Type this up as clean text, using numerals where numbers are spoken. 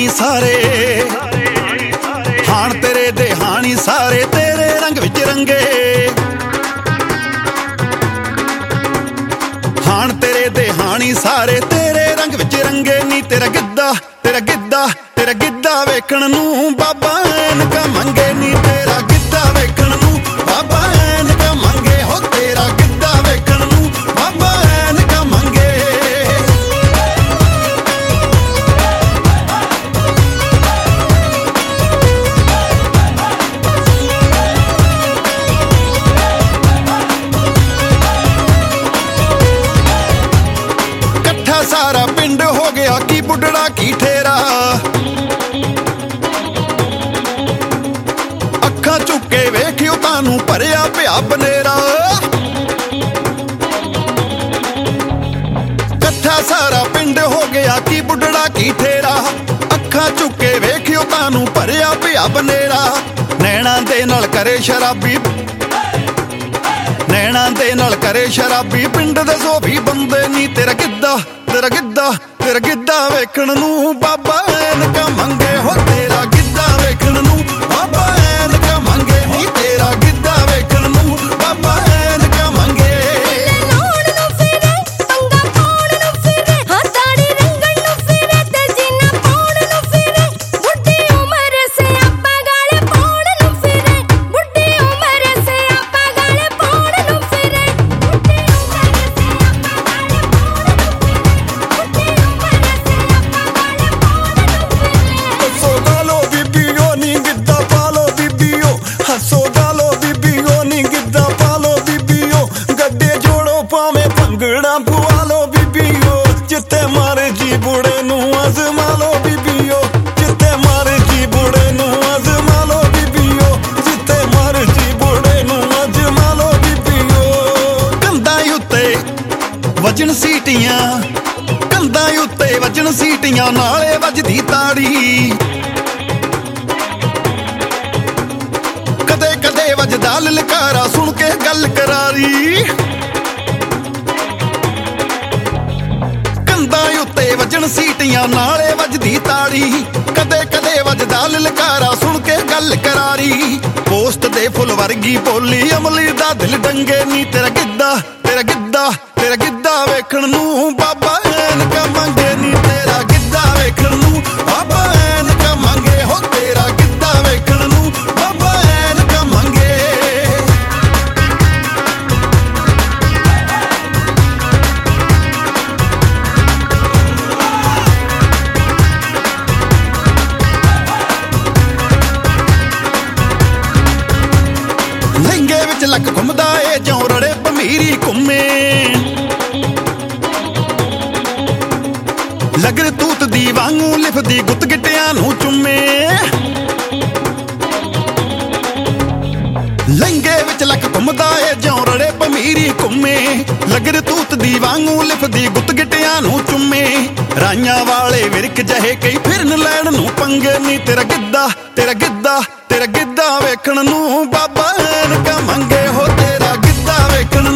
ਹਾਣੀ ਸਾਰੇ, ਹਾਣ ਤੇਰੇ ਦੇ ਹਾਣੀ ਸਾਰੇ, ਤੇਰੇ ਰੰਗ ਵਿੱਚ ਰੰਗੇ। ਹਾਣ ਤੇਰੇ ਦੇ ਹਾਣੀ ਸਾਰੇ, ਤੇਰੇ ਰੰਗ ਵਿੱਚ ਰੰਗੇ ਨੀ। ਤੇਰਾ ਗਿੱਧਾ ਤੇਰਾ ਗਿੱਧਾ ਤੇਰਾ ਗਿੱਧਾ ਵੇਖਣ ਨੂੰ ਬਾਬਾ ਐਨਕਾਂ ਮੰਗੇ ਨੀ। ਤੇਰਾ ਗਿੱਧਾ ਵੇਖਣ ਨੂੰ ਬਾਬਾ ਐਨਕਾਂ ਮੰਗੇ, ਹੋ ਤੇਰਾ ਗਿੱਧਾ ਵੇਖਣ ਨੂੰ ਬਾਬਾ ਐਨਕਾਂ ਮੰਗੇ। ਸਾਰਾ ਪਿੰਡ ਹੋ ਗਿਆ ਕੀ ਬੁੱਢੜਾ ਕੀ ਠੇਰਾ, ਅੱਖਾਂ ਚੁੱਕ ਕੇ ਵੇਖਿਓ ਤੁਹਾਨੂੰ ਭਰਿਆ ਪਿਆ ਬਨੇਰਾ। ਇਕੱਠਾ ਸਾਰਾ ਪਿੰਡ ਹੋ ਗਿਆ ਕੀ ਬੁੱਢੜਾ ਕੀ ਠੇਰਾ, ਅੱਖਾਂ ਚੁੱਕ ਕੇ ਵੇਖਿਓ ਤੁਹਾਨੂੰ ਭਰਿਆ ਪਿਆ ਬਨੇਰਾ। ਨੈਣਾਂ ਦੇ ਨਾਲ ਕਰੇ ਸ਼ਰਾਬੀ, ਨੈਣਾਂ ਦੇ ਨਾਲ ਕਰੇ ਸ਼ਰਾਬੀ, ਪਿੰਡ ਦੇ ਸੋਭੀ ਬੰਦੇ ਨੀ। ਤੇਰਾ ਗਿੱਧਾ ਤੇਰਾ ਗਿੱਧਾ ਤੇਰਾ ਗਿੱਧਾ ਵੇਖਣ ਨੂੰ ਬਾਬਾ ਐਨਕਾਂ ਮੰਗੇ, ਹੋ ਤੇਰਾ ਗਿੱਧਾ ਵੇਖਣ ਨੂੰ ਬਾਬਾ ਐਨਕਾਂ ਮੰਗੇ ਨੀ। ਤੇਰਾ ਗਿੱਧਾ ਵੇਖਣ ਨੂੰ ਬਾਬਾ ਐਨਕਾਂ ਮੰਗੇ। ਲਾਉਣ ਨੂੰ ਫਿਰੇ ਪੰਗਾ ਪਾਉਣ ਨੂੰ ਫਿਰੇ, ਹਾਂ ਦਾੜੀ ਰੰਗਣ ਨੂੰ ਫਿਰੇ ਤੇ ਜੀਨਾ ਪਾਉਣ ਨੂੰ ਫਿਰੇ। ਬੁੱਢੀ ਉਮਰ ਸਿਆਪਾ ਗਾਲੇ ਪਾਉਣ ਨੂੰ ਫਿਰੇ, ਬੁੱਢੀ ਉਮਰ ਸਿਆਪਾ ਗਾਲੇ ਪਾਉਣ ਨੂੰ ਫਿਰੇ। ਬੁੱਢੀ ਉਮਰ ਸਿਆਪਾ ਗਾਲੇ ਪਾਉਣ ਨੂੰ ਫਿਰੇ, ਬੁੱਢੀ ਉਮਰ ਸਿਆਪਾ ਗਾਲੇ ਪਾਉਣ ਨੂੰ ਫਿਰੇ। ਹੱਸੋ ਗਾਲੋ ਬੀਬੀਓ ਨੀ ਗਿੱਧਾ ਪਾਲੋ ਬੀਬੀਓ, ਹੱਸੋ ਗਾਲੋ ਬੀਬੀਓ ਨੀ ਗਿੱਧਾ ਪਾਲੋ ਬੀਬੀਓ। ਗੱਡੇ ਜੋੜੋ ਭਾਵੇਂ ਭੰਗੜਾ ਪਵਾ ਲੋ ਬੀਬੀਓ, ਜਿੱਥੇ ਮਰਜੀ ਬੁੜੇ ਨੂੰ ਅਜ਼ਮਾ ਲੋ ਬੀਬੀਓ, ਜਿੱਥੇ ਮਰਜੀ ਬੁੜੇ ਨੂੰ ਅਜ਼ਮਾ ਲੋ ਬੀਬੀਓ, ਜਿੱਥੇ ਮਰਜੀ ਬੁੜੇ ਨੂੰ ਅਜ਼ਮਾ ਲੋ ਬੀਬੀਓ। ਕੰਧਾਂ ਉੱਤੇ ਵਜਣ ਸੀਟੀਆਂ, ਕੰਧਾਂ ਉੱਤੇ ਵਜਣ ਸੀਟੀਆਂ, ਨਾਲੇ ਵੱਜਦੀ ਤਾੜੀ। ਕਦੇ ਕਦੇ ਵੱਜਦਾ ਲਲਕਾਰਾ, ਸੁਣ ਕੇ ਗੱਲ ਕਰਾਰੀ। ਕੰਧਾਂ ਉੱਤੇ ਵਜਣ ਸੀਟੀਆਂ, ਨਾਲੇ ਵੱਜਦੀ ਤਾੜੀ। ਕਦੇ ਕਦੇ ਵੱਜਦਾ ਲਲਕਾਰਾ, ਸੁਣ ਕੇ ਗੱਲ ਕਰਾਰੀ। ਪੋਸਟ ਦੇ ਫੁੱਲ ਵਰਗੀ ਬੋਲੀ, ਅਮਲੀ ਦਾ ਦਿਲ ਡੰਗੇ ਨੀ। ਤੇਰਾ ਗਿੱਧਾ ਤੇਰਾ ਗਿੱਧਾ ਤੇਰਾ ਗਿੱਧਾ ਵੇਖਣ ਨੂੰ ਬਾਬਾ ਐਨਕਾਂ ਮੰਗੇ ਨੀ। ਤੇਰਾ ਗਿੱਧਾ ਵੇਖਣ ਨੂੰ ਬਾਬਾ ਐਨਕਾਂ ਮੰਗੇ, ਹੋ ਤੇਰਾ ਗਿੱਧਾ ਵੇਖਣ ਨੂੰ ਬਾਬਾ ਐਨਕਾਂ ਮੰਗੇ। ਲਹਿੰਗੇ ਵਿੱਚ ਲੱਕ ਘੁੰਮਦਾ ਏ ਜਿਉਂ ਰੜੇ ਭਮੀਰੀ ਘੁੰਮੇ, ਲਗਰ ਤੂਤ ਦੀ ਵਾਂਗੂ ਲਿਫਦੀ ਗੁੱਤ ਗਿੱਟਿਆਂ ਨੂੰ ਚੁੰਮੇ। ਲਹਿੰਗੇ ਵਿੱਚ ਲੱਕ ਘੁੰਮਦਾ ਏ ਜਿਉਂ ਰੜੇ ਭਮੀਰੀ ਘੁੰਮੇ, ਲਗਰ ਤੂਤ ਦੀ ਵਾਂਗੂ ਲਿਫਦੀ ਗੁੱਤ ਗਿੱਟਿਆਂ ਨੂੰ ਚੁੰਮੇ। ਰਾਈਆਂ ਵਾਲੇ ਵਿਰਕ ਜਹੇ ਕਈ ਫਿਰਨ ਲੈਣ ਨੂੰ ਪੰਗੇ ਨੀ। ਤੇਰਾ ਗਿੱਧਾ ਤੇਰਾ ਗਿੱਧਾ ਤੇਰਾ ਗਿੱਧਾ ਵੇਖਣ ਨੂੰ ਬਾਬਾ ਐਨਕਾਂ ਮੰਗੇ, ਹੋ ਤੇਰਾ ਗਿੱਧਾ ਵੇਖਣ